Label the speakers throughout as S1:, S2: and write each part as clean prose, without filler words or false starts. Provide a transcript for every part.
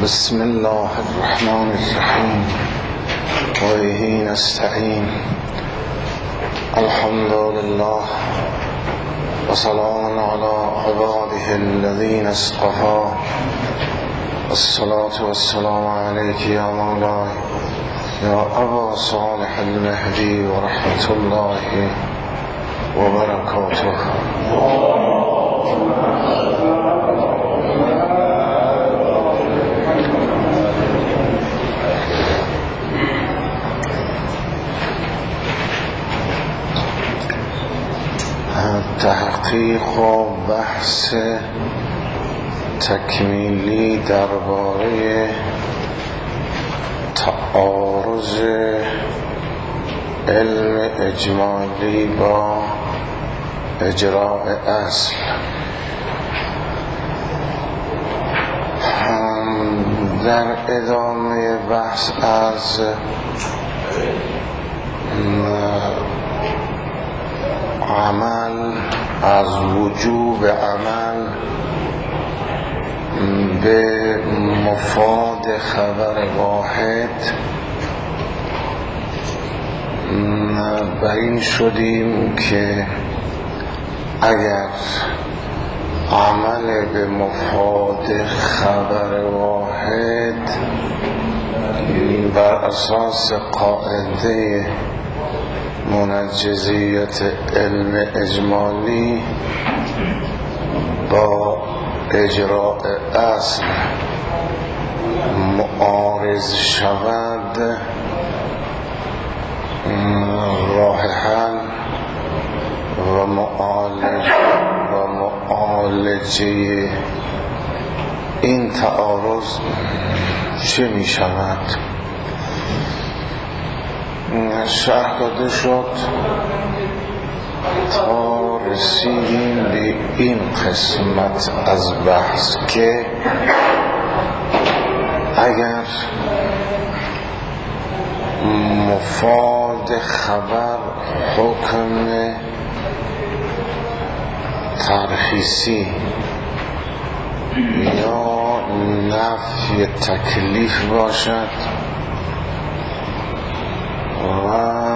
S1: بسم الله الرحمن الرحیم و به نستعین. الحمد لله و سلام علی عباده الذین اصطفى. الصلاة والسلام علیک یا مولاي یا ابا صالح المهدی و رحمت الله و برکاته. تحقیق و بحث تکمیلی درباره تعارض علم اجمالی با اجراء اصل. در ادامه بحث از عمل، از وجوب عمل به مفاد خبر واحد بر این شدیم که اگر عمل به مفاد خبر واحد بر اساس قاعده منجزیت علم اجمالی با اجراء اصل معارض شود، راه حل و معالجه این تعارض چه می شود؟ شرح داده شد تا رسیدیم به این قسمت از بحث که اگر مفاد خبر حکم ترخیصی یا نفی تکلیف باشد و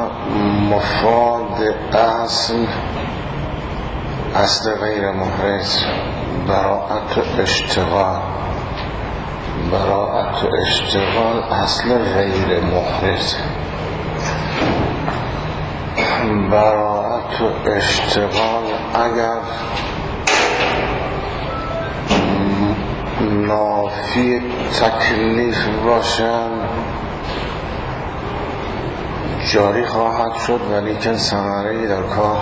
S1: مفاد اصل غیر محرز، براءت و اشتغال اصل غیر محرز. براءت و اشتغال اگر نافی تکلیف باشند جاری خواهد شد، ولی که ثمره‌ای در کار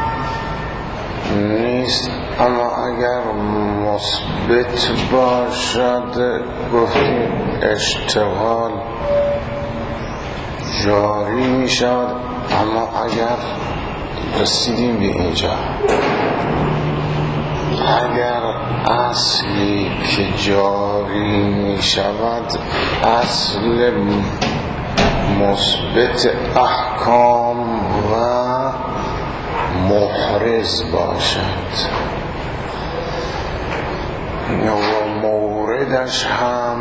S1: نیست. اما اگر مثبت باشد گفتیم اشتغال جاری می شود. اما اگر رسیدیم به اینجا، اگر اصلی که جاری می شود اصل مثبت احکام و محرز باشد و موردش هم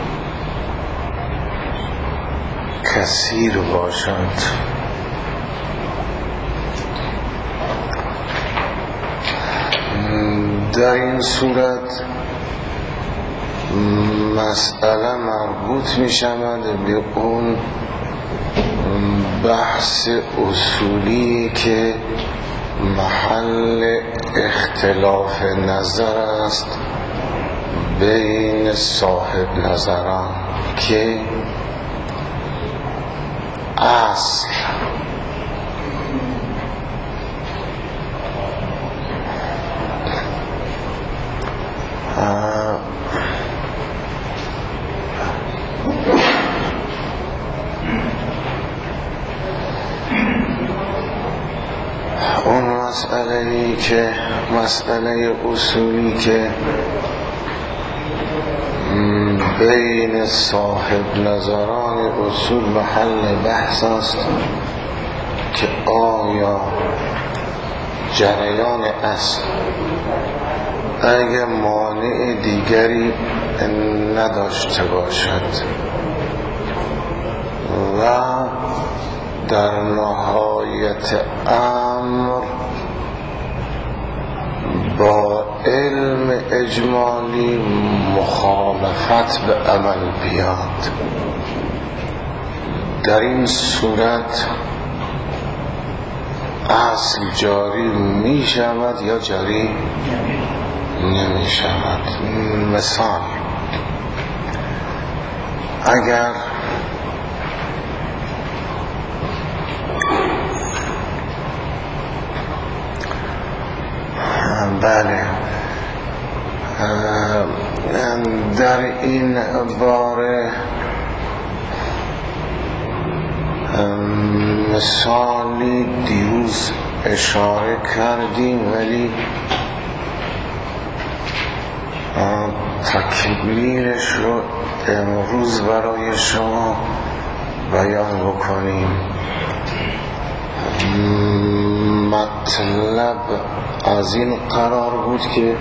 S1: کثیر باشد، در این صورت مسئله مربوط می شود به اون بحث اصولی که محل اختلاف نظر است بین صاحب نظران که اصل اون مسئله اصولی که بین صاحب نظران اصول محل بحث است که آیا جریان اصل اگر مانع دیگری نداشته باشد و در نهایت امر با علم اجمالی مخالفت به عمل بیاد. در این صورت اصل جاری می شود یا جاری نمی شود. مثال، اگر بله در این باره مثالی دیروز اشاره کردیم ولی تکمیلش رو امروز برای شما بیان بکنیم. مطلب از این قرار بود که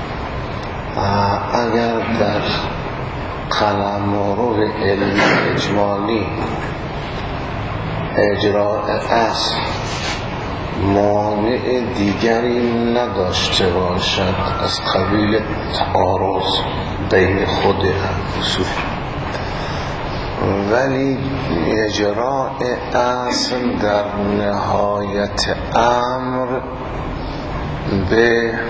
S1: اگر در قلمرو علم اجمالی اجراء اصل مانع دیگری نداشته باشد از قبیل تعارض بین خود اصول، ولی اجراء اصل در نهایت امر به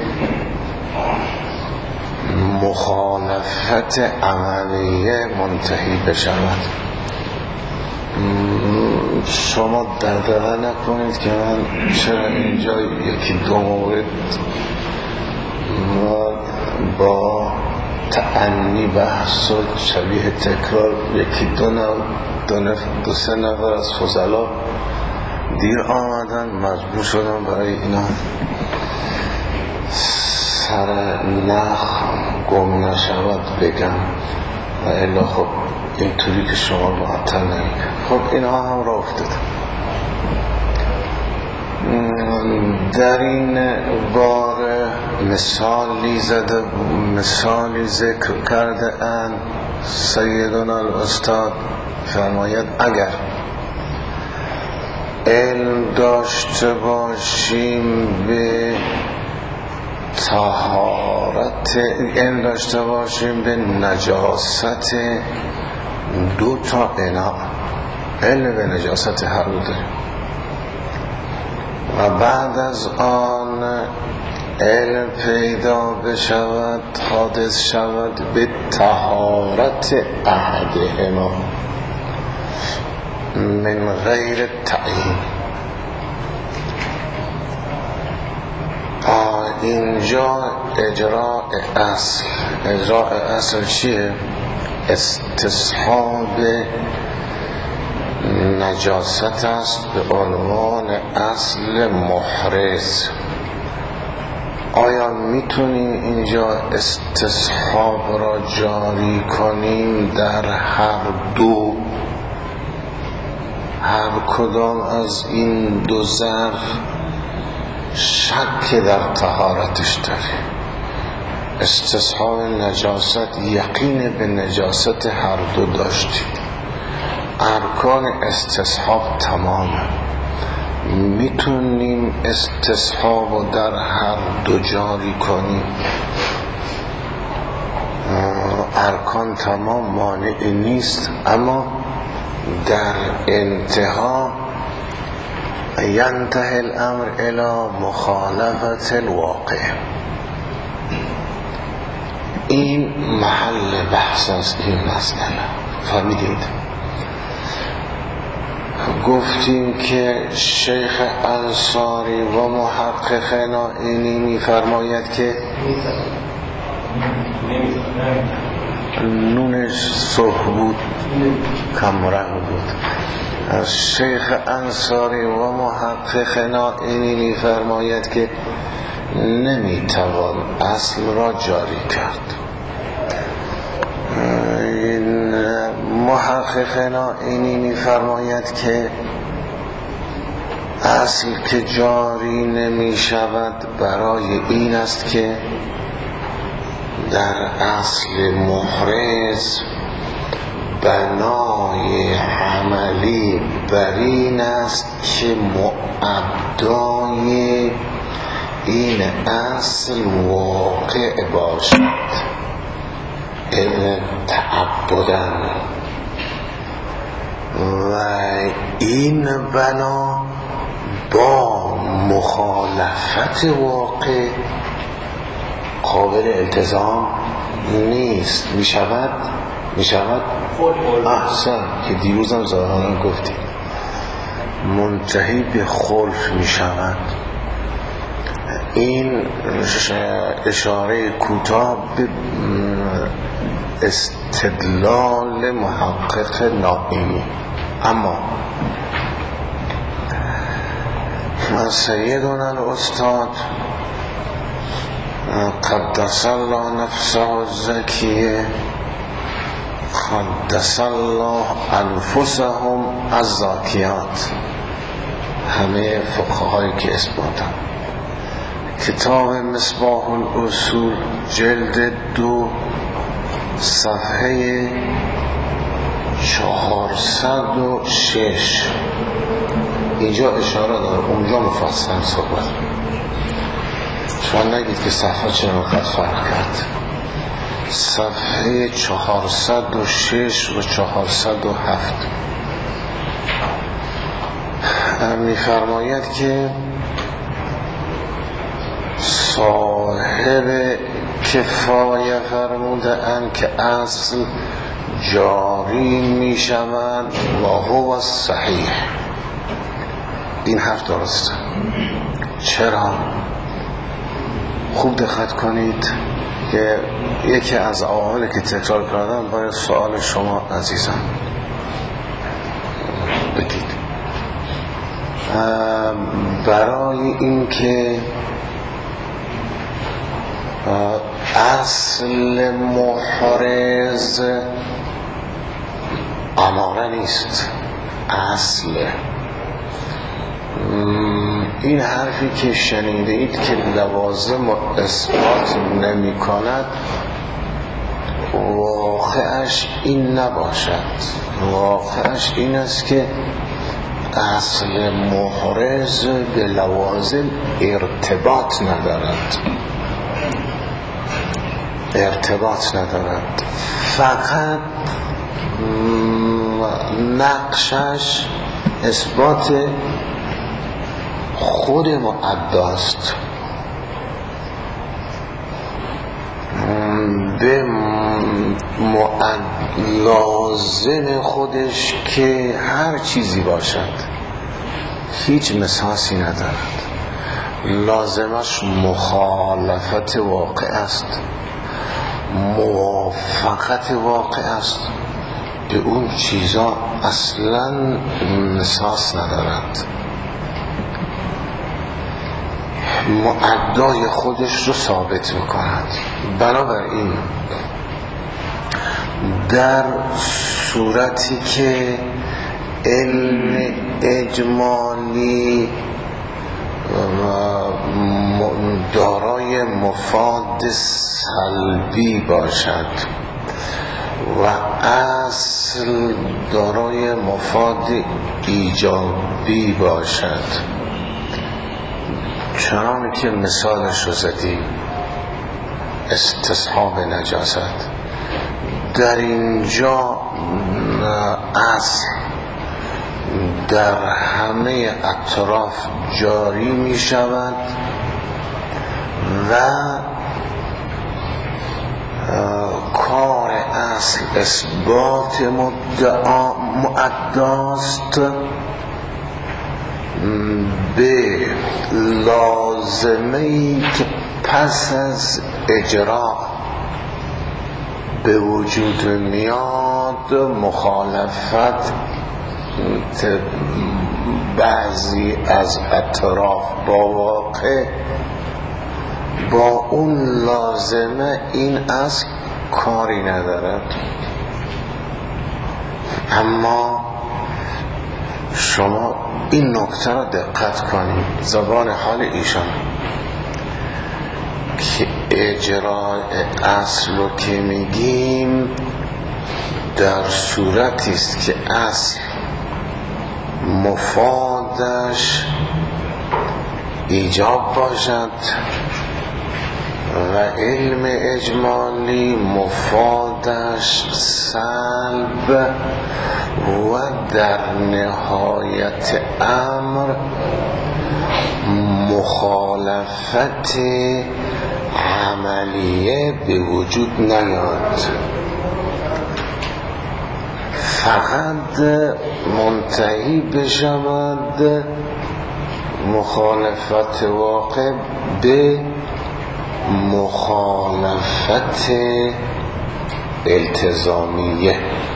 S1: مخالفت عملیه منتهی بشود. شما دغدغه نکنید که من چرا اینجا یکی دو مورد با تعنی بحث و شبیه تکرار یکی دو سه نفر از فضلا دیر آمدن، مجبور شدم برای اینا سر نخ گم نشود بگم و الا خب اینطوری که شما معطل نمیگم. خب اینها هم را افتاد. در این باره مثالی ذکر کرده اند سیدنا الاستاد، فرماید اگر علم داشته باشیم به طهارت، علم داشته باشیم به نجاست دو تا اناء، علم به نجاست هر دو داریم و بعد از آن علم پیدا بشود حادث شود به طهارت احدهما من غیر تعیین. اینجا اجراء اصل چیه؟ استصحاب نجاست است به عنوان اصل محرز. آیا میتونیم اینجا استصحاب را جاری کنیم در هر کدام از این دو ظرف؟ شک در طهارتش داریم. استصحاب نجاست، یقین به نجاست هر دو داشتیم، ارکان استصحاب تمامه، میتونیم استصحاب رو در هر دو جاری کنیم، ارکان تمام مانعی نیست، اما در انتها ینتهی الامر الى مخالفت الواقع. این محل بحث است. این مسئله فهمیدید؟ گفتیم که شیخ انصاری و محقق نائینی میفرماید که نونش صبح بود، کم رنگ بود. شیخ انصاری و محقق نائینی میفرماید که نمیتوان اصل را جاری کرد. محقق نائینی میفرماید که اصل که جاری نمی شود برای این است که در اصل محرز بنای عملی بر این است که مؤدای این اصل واقع باشد تعبدن، و این بنا با مخالفت واقع قابل التزام نیست. می شود احسن که دیروزم ظاهرا گفتیم منتهی به خلف می شود. این اشاره کوتاه به استدلال محقق نائینی. اما سیدنا الاستاد قدس الله نفسه الزکیه قدس الله انفسهم الزاکیات، همه فقهایی که اثباتن، کتاب مصباح الاصول جلد 2 صفحه 406 اینجا اشاره داره، اونجا مفصل صحبت. شما نگید که صفحه چرا قد فرق کرد. صفحه 406 و 407 می‌فرماید که صاحب کفایه فرموده اند که اصل جاری می شوند و هو صحیح. این حرف درسته. چرا؟ خوب دقت کنید که یکی از عواملی که تکرار کردم باید سوال شما عزیزان بگید. برای این که اصل محرز اماره نیست، اصل این حرفی که شنیده اید که لوازم اثبات نمی کند واقعش این نباشد. واقعش این است که اصل محرز به لوازم ارتباط ندارد، فقط نقشش اثبات خود مؤداست، به لازم خودش که هر چیزی باشد هیچ مساسی ندارد. لازمش مخالفت واقع است، موافقت واقع است، به اون چیزا اصلا مساس ندارد، مؤدای خودش رو ثابت میکند. بنابراین در صورتی که علم اجمالی دارای مفاد سلبی باشد و اصل دارای مفاد ایجابی باشد، چنانه که مثالش رو زدیم، استصحاب نجاست، در اینجا اصل در همه اطراف جاری می شود و کار اصل اثبات مؤداست به لازمه‌ای که پس از اجرا به وجود میاد، مخالفت بعضی از اطراف با واقع، با اون لازمه این اصل کاری ندارد. اما شما این نکته را دقت کنید، زبان حال ایشان، که اجراء اصل رو که میگیم در صورتی است که اصل مفادش ایجاب باشد و علم اجمالی مفادش سلب و در نهایت امر مخالفت عملیه به وجود نیاد، فقط منتهی بشود مخالفت واقع به مخالفت التزامیه.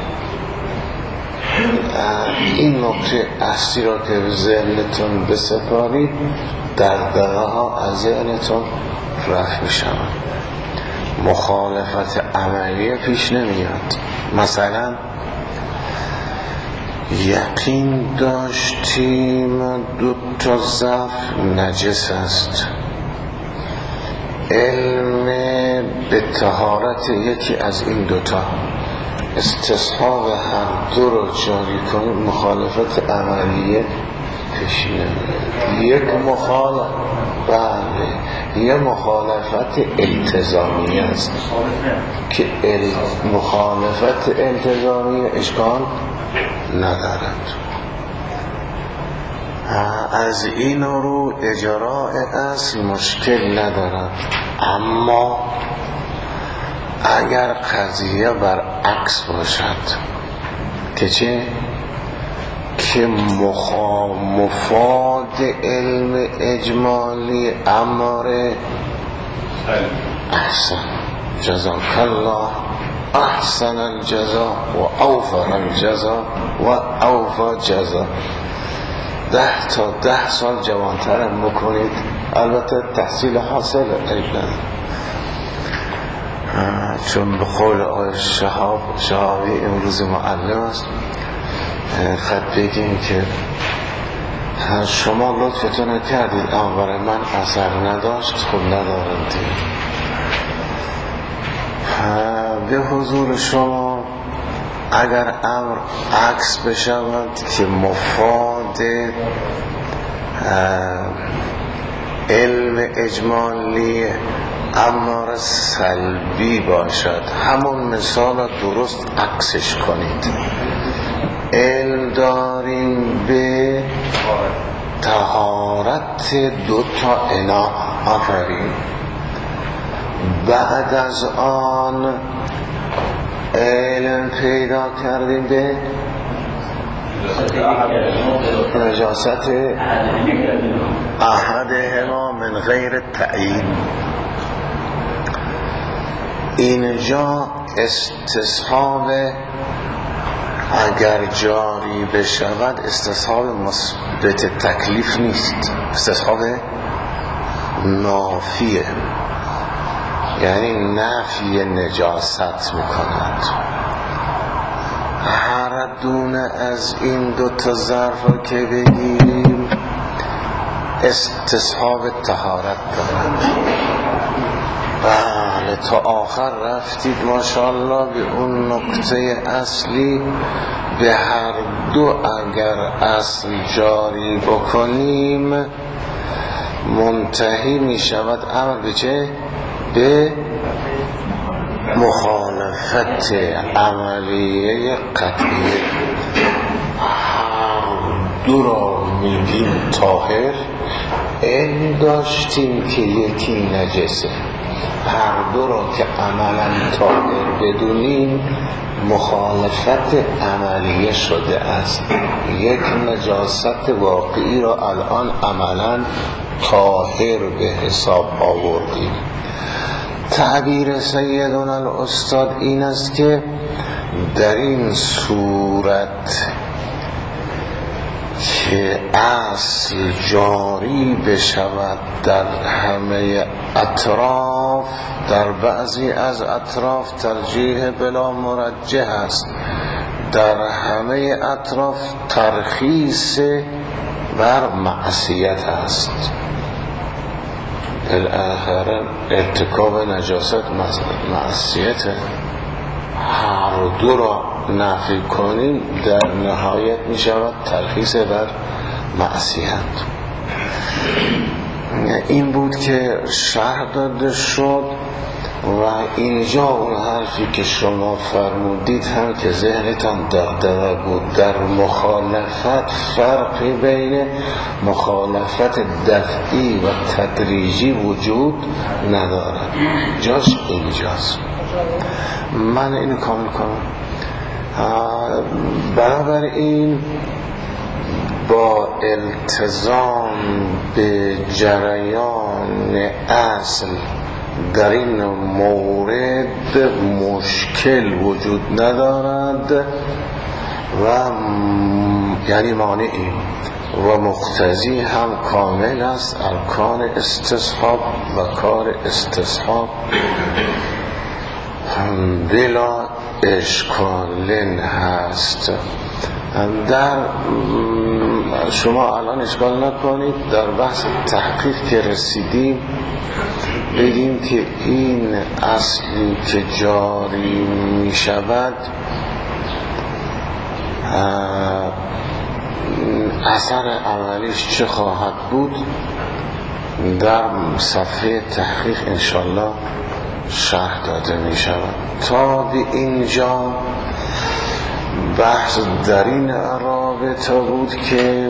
S1: این نکته اصلی را که ذهنتون بسپارید دغدغه ها از ذهنتون رفع می شود. مخالفت عملیه پیش نمیاد. مثلا یقین داشتیم 2 ظرف نجس است، علم به طهارت یکی از این 2 استصحاب هر 2 رو جاری کنیم مخالفت عملیه پیش نمیاد. یک مخالفت التزامیه است که مخالفت التزامیه اشکال ندارد. از این رو اجراء اصل مشکل ندارد، اما اگر قضیه برعکس باشد که چه؟ که مفاد علم اجمالی اماره احسن جزاک الله احسن الجزا و اوفر الجزا و اوفا جزا. 10 تا 10 سال جوانترم بکنید، البته تحصیل حاصل ایدن، چون به قول آقای شهابی امروز معلم است، خط بگیم که شما لطفتون کردید اما برای من اثر نداشت، خود ندارد. به حضور شما اگر امر عکس بشود که مفاد علم اجمالی امر سلبی باشد، همون مثال درست عکسش کنید. علم داریم به طهارت 2 انا، آفرین. بعد از آن علم پیدا کردیم به نجاست احدهما من غیر تعیین. اینجا استصحاب اگر جاری بشود استصحاب مثبت تکلیف نیست، استصحاب نافیه، یعنی نفی نجاست میکند. هر دونه از این 2 ظرف که بگیریم استصحاب طهارت دارند. بله تا آخر رفتید ماشاءالله به اون نکته اصلی. به هر 2 اگر اصل جاری بکنیم منتهی می شود امر به چه؟ به مخالفت عملیه قطعیه. هر 2 را میگیم طاهر، علم داشتیم که یکی نجسه. هر 2 را که عملا طاهر بدونیم مخالفت عملیه شده است. یک نجاست واقعی را الان عملا طاهر به حساب آوردیم. تعبیر سیدنا الاستاد این است که در این صورت که اصل جاری بشود در همه اطراف، در بعضی از اطراف ترجیح بلا مرجح است، در همه اطراف ترخیص بر معصیت است. الاخره ارتکاب نجاست معصیت، هر دو را نفی کنیم در نهایت می شود تلخیص بر معصیت. این بود که شرح داده شد. و اینجا اون حرفی که شما فرمودید هم که ذهنتان دغدغه بود، در مخالفت فرقی بین مخالفت دفعی و تدریجی وجود ندارد، جاش اینجاست. من اینو کامل کنم. بنابراین با التزام به جریان اصل در این مورد مشکل وجود ندارد و یعنی مانعی و مقتضی هم کامل است. ارکان استصحاب و کار استصحاب بلا اشکال هست. در شما الان اشکال نکنید، در بحث تحقیق که رسیدیم بگیم که این اصلی که جاری می شود اثر عملیش چه خواهد بود، در صفحه تحقیق انشالله شرح داده می شود. تا به اینجا بحث در این رابطه بود که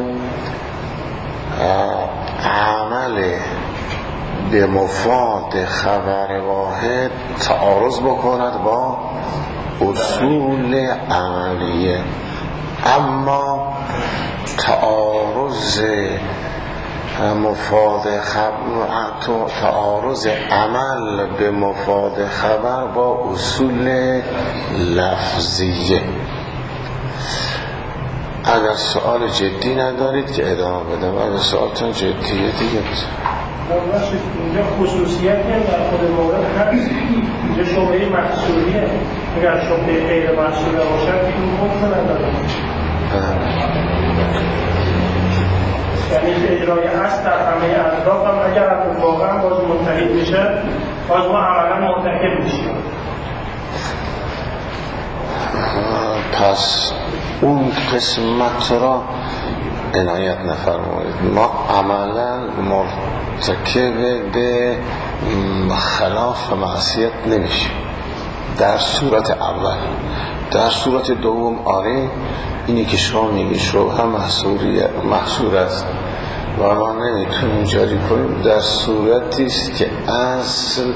S1: عمل به مفاد خبر واحد تعارض بکند با اصول عملیه، اما تعارض تعارض عمل به مفاد خبر با اصول لفظیه. اگر سوال جدی ندارید که ادامه بدم، اگر سوالتون جدیه دیگه
S2: اینجا خصوصیتی هم در خود مورد هست. اینجا شبهه محصولیه، اگر شبهه غیر محصوله باشد این حکم نداره، یعنی که اجرای اصل در همه اطراف هم اگر واقعا باز متحد میشه باز ما عملا مرتکب میشیم.
S1: پس اون قسمت را عنایت نفرمایید. ما عملا مرتکب به خلاف محصیت نمیشیم در صورت اول. در صورت دوم آره، اینی که شما میگی شبهه محصور است و ما نمیتونیم جاری کنیم در صورتی است که اصل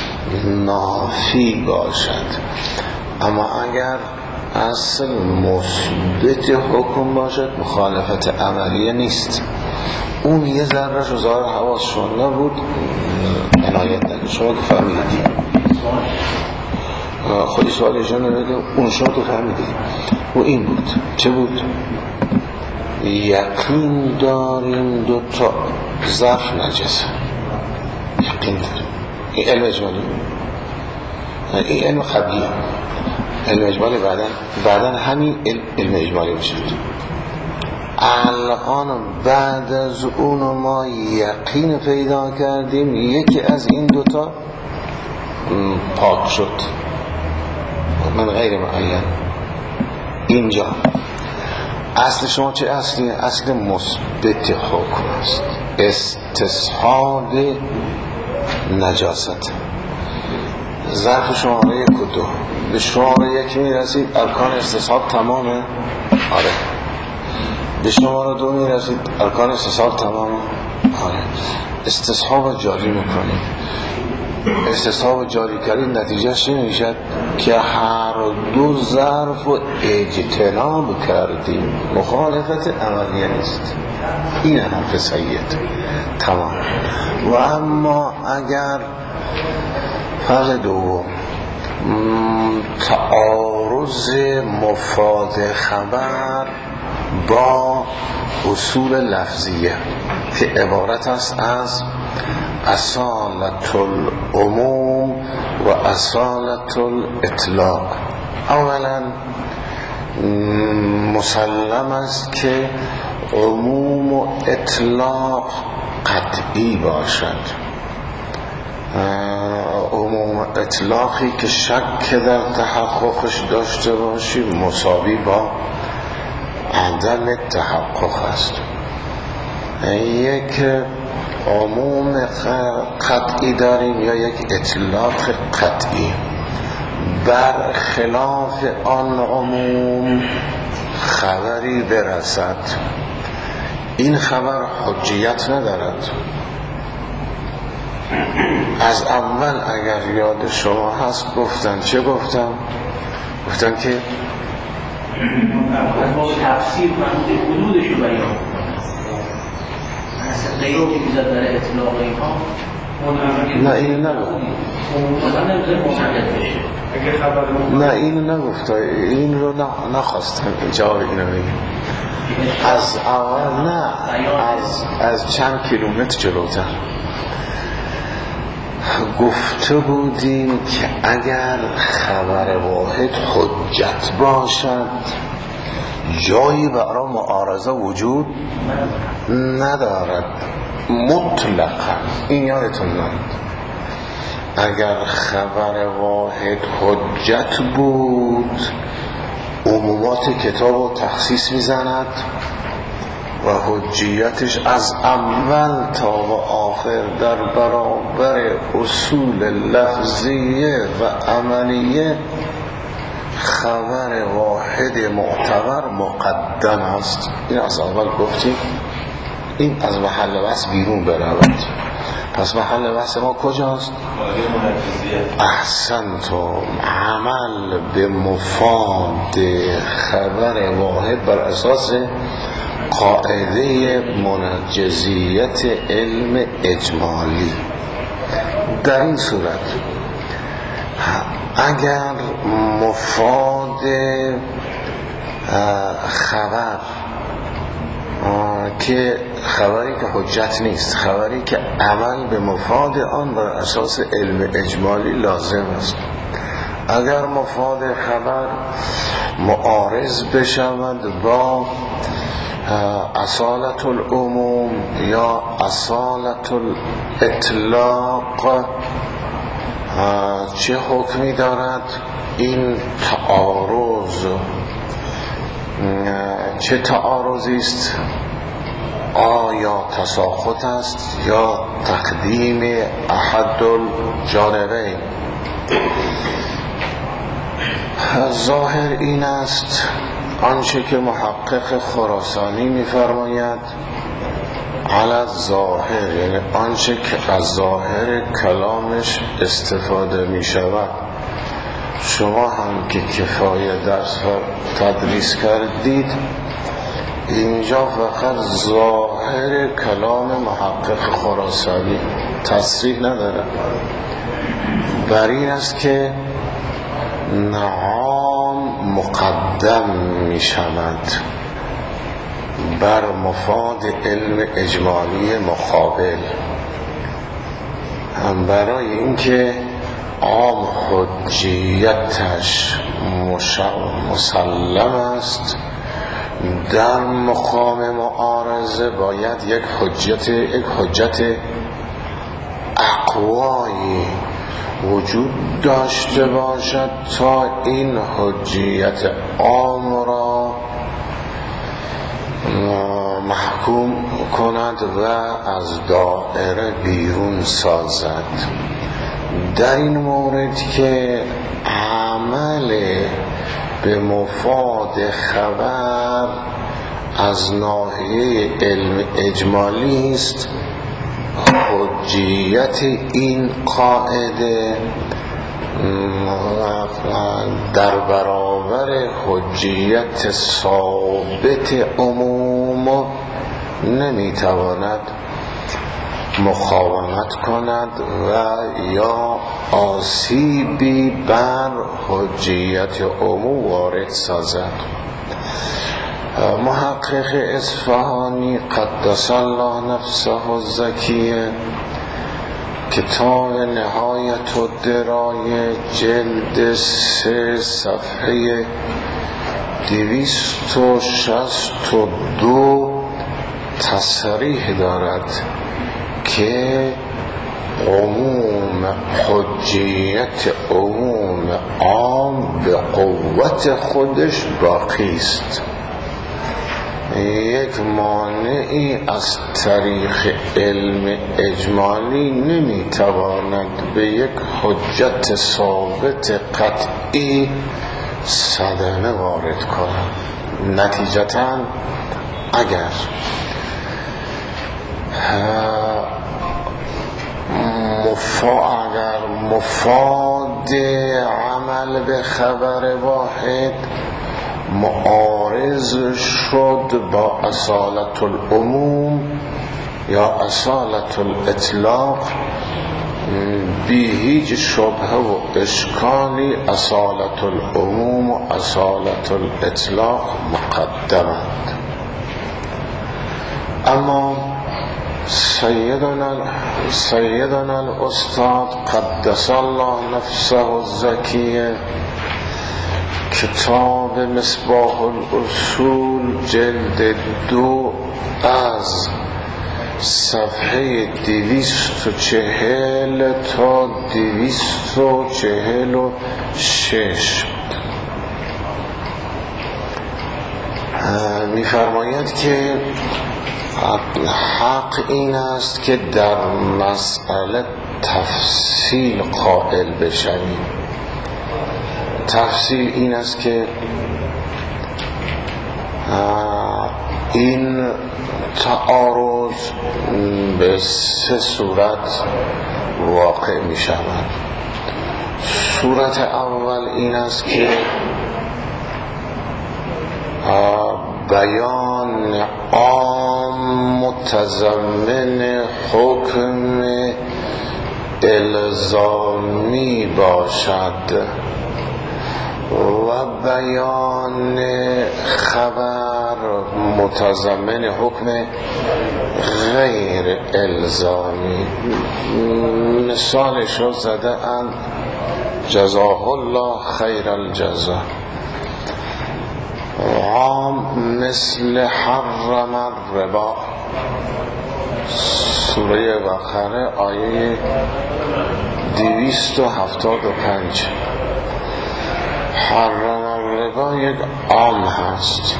S1: نافی باشد. اما اگر اصل مثبت حکم باشد مخالفت عملیه نیست. اون یه ذره رو ظاهر حواس شما نبود، عنایت نکنید. شما که فهمیدید خودی سوال اجازه نمیده، اون شما که فهمیدید و این بود. چه بود؟ یقین داریم دو تا ظرف نجسه، یقین داریم. این علم اجمالی، این علم قبلی، علم اجمالی بعداً همین علم اجمالی میشه. الان بعد از اون ما یقین پیدا کردیم یکی از این دوتا پاک شد من غیر معین. اینجا اصل شما چه اصلیه؟ اصل مثبت حکم است، استصحاب نجاست. ظرف شماره 1 و 2 به شماره 1 میرسید، ارکان استصحاب تمامه. آره. به شماره 2 میرسید، ارکان استصحاب تمامه. آره. استصحاب جاری میکنید. استصحاب جاری کردید نتیجهش میشد که هر دو ظرف رو اجتناب کردیم، مخالفت عملیه نیست. این حرف سید تمام. و اما اگر فرض دوم تعارض مفاد خبر با اصول لفظیه که عبارت است از اصالت العموم و اصالت الاطلاق. اولا مسلم است که عموم و اطلاق قطعی باشد، عموم اطلاقی که شک در تحققش داشته باشی مساوی با عدم تحقق است. یک عموم قطعی داریم یا یک اطلاق قطعی. بر خلاف آن عموم خبری برسد، این خبر حجیت ندارد. از اول اگر یاد شما هست گفتن چه گفتن که
S3: با تفسیر منطق حدودش رو بیان اصلا قیدی که زد در اطلاق اینها
S1: نه اینو نگفت، نه اینو نگفت، این رو نخواستم جواب اینو بگیم. از اول نه، از چند کیلومتر جلوتر گفته بودیم که اگر خبر واحد حجت باشد جایی برای معارضه وجود ندارد مطلقا. این یادتون نمید اگر خبر واحد حجت بود عمومات کتاب رو تخصیص میزند و حجیتش از اول تا و آخر در برابر اصول لفظیه و عملیه خبر واحد معتبر مقدم است. این از اول گفتیم. این از محل بحث بیرون برود. پس محل بحث ما کجاست؟ احسنتم. عمل به مفاد خبر واحد بر اساس قاعده منجزیت علم اجمالی. در این صورت اگر مفاد خبر که خبری که حجت نیست، خبری که عمل به مفاد آن بر اساس علم اجمالی لازم است، اگر مفاد خبر معارض بشود با اصالت العموم یا اصالت الاطلاق چه حکمی دارد؟ این تعارض چه تعارضی است؟ آیا تساقط است یا تقدیم احد الجانبین؟ ظاهر این است آنچه که محقق خراسانی می‌فرماید علی الظاهر، یعنی آنچه که از ظاهر کلامش استفاده می‌شود. شما هم که کفایه درس تدریس کردید اینجا فقط ظاهر کلام محقق خراسانی تصریح نداره، بر این است که نعام مقدم می شود بر مفاد علم اجمالی مقابل، هم برای اینکه عام حجیتش مسلم است. در مقام معارضه باید یک حجت اقوایی وجود داشته باشد تا این حجیت عام را محکوم کند و از دائره بیرون سازد. در این مورد که عمل به مفاد خبر از ناحیه علم اجمالی است، حجیت این قاعده در برابر حجیت ثابت عموم نمیتواند مقاومت کند و یا آسیبی بر حجیت عموم وارد سازد. محقق اصفهانی قدس الله نفسه الزکیه کتاب نهایت الدرایه جلد 3 صفحه 262 تصریح دارد که حجیت عموم عام به قوت خودش باقی است. یک مانعی از طریق علم اجمالی نمیتواند به یک حجت ثابت قطعی صدمه وارد کند. نتیجتاً اگر مفاد عمل به خبر واحد معارض شد با اصالت العموم یا اصالت الاطلاق، بی هیچ شبهه و اشکالی اصالت العموم و اصالت الاطلاق مقدمند. اما سیدنا الاستاد قدس الله نفسه الزکیه کتاب مصباح الاصول جلد 2 از صفحه 240 تا 246 می‌فرماید که حق این است که در مسئله تفصیل قائل بشویم. تفصیل این است که این تعارض به 3 صورت واقع می شود. صورت اول این است که بیان عام متضمن حکم الزامی باشد و بیان خبر متضمن حکم غیر الزامی. مثالش رو زده اند جزاه الله خیر الجزا. عام مثل حرم الربا، سوره بقره آیه 275. حرم الربا یک عام هست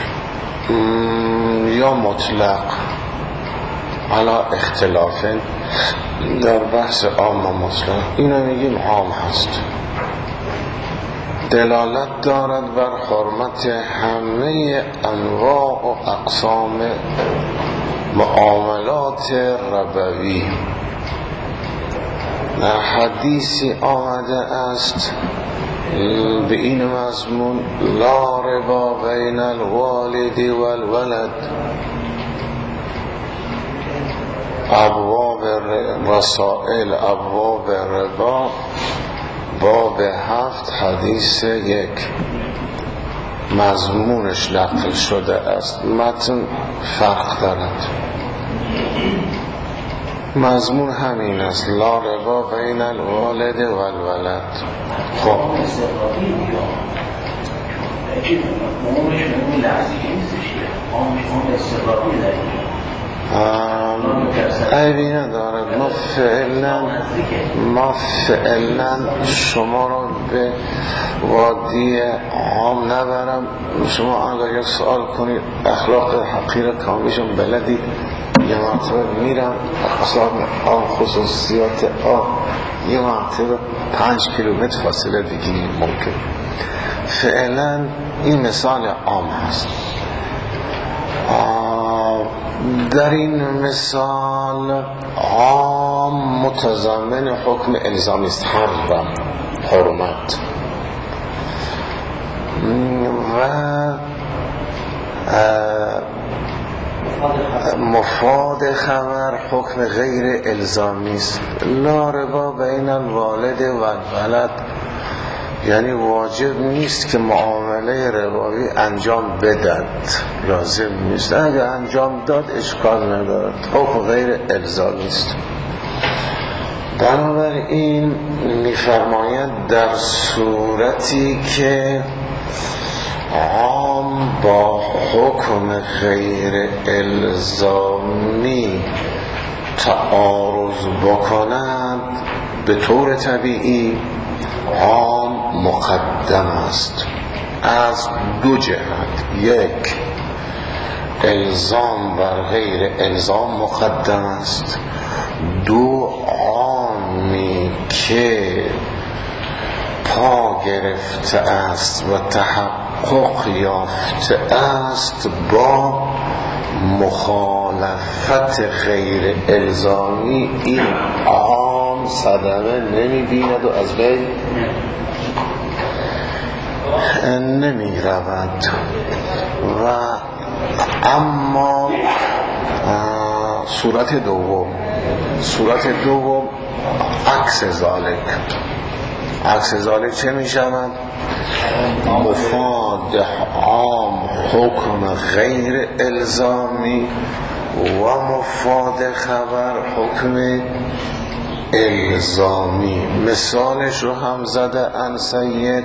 S1: یا مطلق، علا اختلاف در بحث عام و مطلق. اینو میگیم عام هست، دلالت دارد بر حرمت همه انواع و اقسام معاملات ربوی. در حدیثی آمده است به این مضمون: لا ربا بین الوالد والولد. ابواب رسائل ابواب ربا باب 7 حدیث 1 مضمونش نقل شده است. متن فرق دارد. مضمون همین است: لا ربا بین الوالد والولد. خب عیبی ندارد. ما فعلا شما رو به وادی عام نبرم. شما اگر یک سوال کنید اخلاق حقیر کامیشون بلدید، یه مرتبه میرم اقصاد آن خصوصیات یه مرتبه 5 کیلومتر فاصله بگیریم ممکن. فعلا این مثال عام هست. در این مثال عام متضمن حکم الزامی است، حرمت، و مفاد خبر حکم غیر الزامی است. لا ربا بین الوالد و الولد یعنی واجب نیست که معامله ربوی انجام بدهد، لازم نیست. اگر انجام داد اشکال ندارد، حکم غیر الزامی است. بنابراین می‌فرماید در صورتی که عام با حکم غیر الزامی تعارض بکنند به طور طبیعی عام مقدم است از دو جهت. یک، الزام بر غیر الزام مقدم است. دو، عامی که پا گرفته است و تحقق یافته است با مخالفت غیر الزامی این عام صدمه نمی بیند و از بین نمی رود. و اما صورت دوم عکس ذالک چه می شود؟ مفاد عام حکم غیر الزامی و مفاد خبر حکم الزامی. مثالش رو هم زده ان سید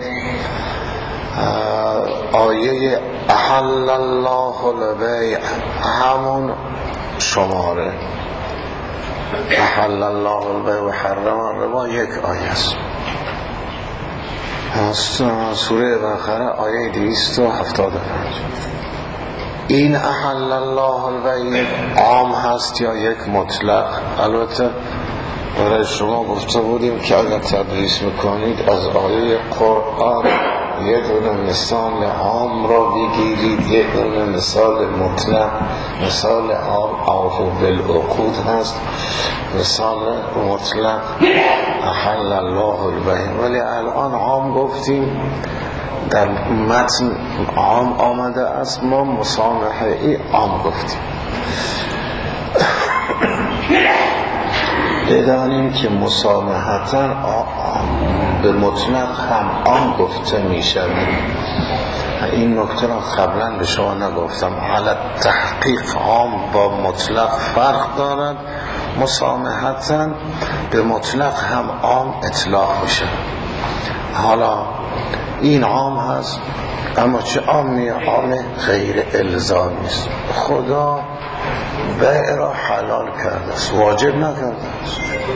S1: آیه احل الله البیع، همون شماره احل الله البیع و حرم الربا یک آیه است. سوره بقره آیه 275. این احل الله البیع عام هست یا یک مطلق؟ البته برای شما گفته بودیم که اگر تدریس میکنید از آیه قرآن یک دونه مثال عام را بگیرید، یک دونه مثال مطلق. مثال عام اوفوا بالعقود هست، مثال مطلق احل الله البیع. ولی الان عام گفتیم، در متن عام آمده است، ما مسامحه ای عام گفتیم. بدانیم که مسامحتاً به مطلق هم عام گفته می شود. این نکته را قبلا به شما نگفتم. حالا تحقیق عام با مطلق فرق دارد. مسامحتاً به مطلق هم عام اطلاق میشه. حالا این عام هست، اما چه عامی؟ عام غیر الزامی است. خدا بیع را حلال کرده است، واجب نکرده است.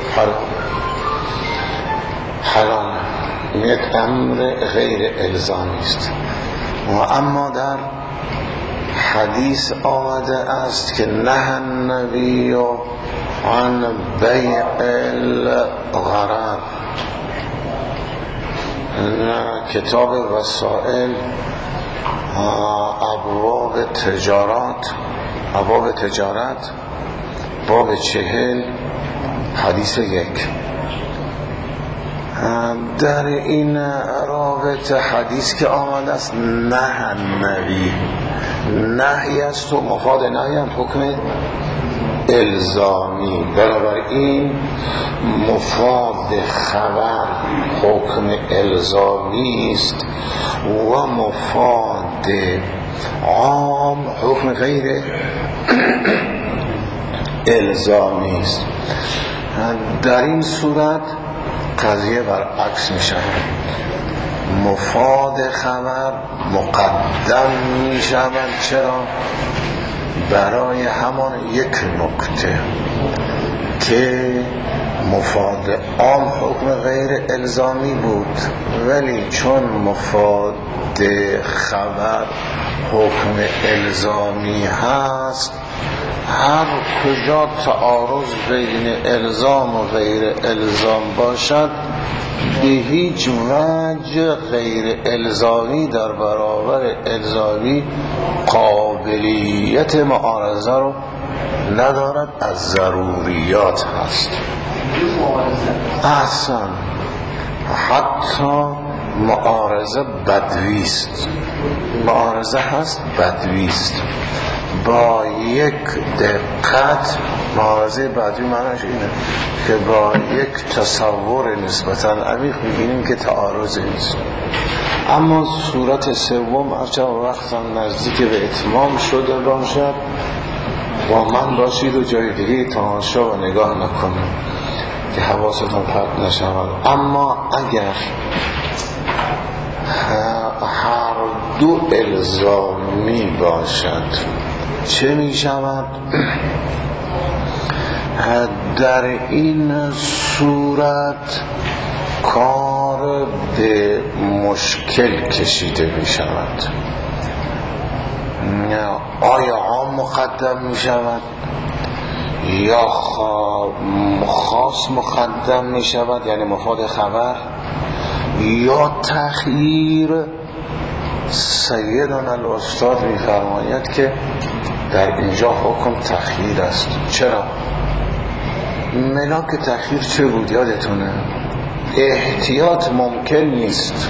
S1: حلال یک امر غیر الزامی است. و اما در حدیث آمده است که نهی النبی عن بیع الغرر. کتاب وسائل ابواب تجارت باب 40 حدیث 1. در این رابطه حدیث که آمده است نهی النبی، نهی است و مفاد نهی هم حکم الزامی. بنابراین مفاد خبر حکم الزامی است و مفاد عام حکم غیر الزامی است. در این صورت قضیه برعکس می شود. مفاد خبر مقدم می شود. چرا؟ برای همان یک نکته که مفاد عام حکم غیر الزامی بود، ولی چون مفاد خبر حکم الزامی هست، هر کجا تعارض بین الزام و غیر الزام باشد، به هیچ وجه غیر الزامی در برابر الزامی قابلیت معارضه رو ندارد، از ضروریات هست. احسن، حتی معارضه بدویست، معارضه هست بدویست. با یک دقت معارضه بدوی معنیش اینه که با یک تصور نسبتاً عمیق می‌بینیم که تعارض نیست. اما صورت سوم هرچه وقتا نزدیک به اتمام شده باشد با من باشید و جای دیگه تماشا و نگاه نکنید که حواستان پرت نشود. اما اگر هر دو الزامی باشد چه می شود؟ در این صورت کار به مشکل کشیده می شود. آیا عام مقدم می شود یا خاص مقدم می شود، یعنی مفاد خبر، یا تخییر؟ سیدنا الاستاد می فرماید که در اینجا حکم تخییر است. چرا؟ ملاک تخییر چه بود یادتونه؟ احتیاط ممکن نیست.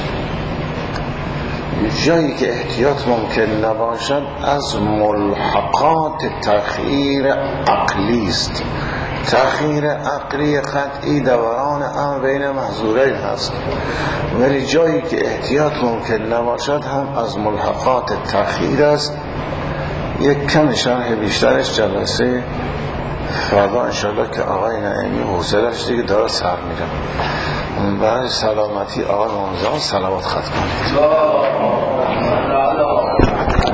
S1: جایی که احتیاط ممکن نباشد از ملحقات تخییر عقلی است. تخییر عقلی قطعی دوران امر بین محظورین هست، ولی جایی که احتیاط ممکن نباشد هم از ملحقات تخییر است. یک کم شرح بیشترش جلسه فردا انشاءالله که آقای نعیمی حوصله‌اش دیگه داره سر میره. برای سلامتی آقای منظر صلوات ختم کنید.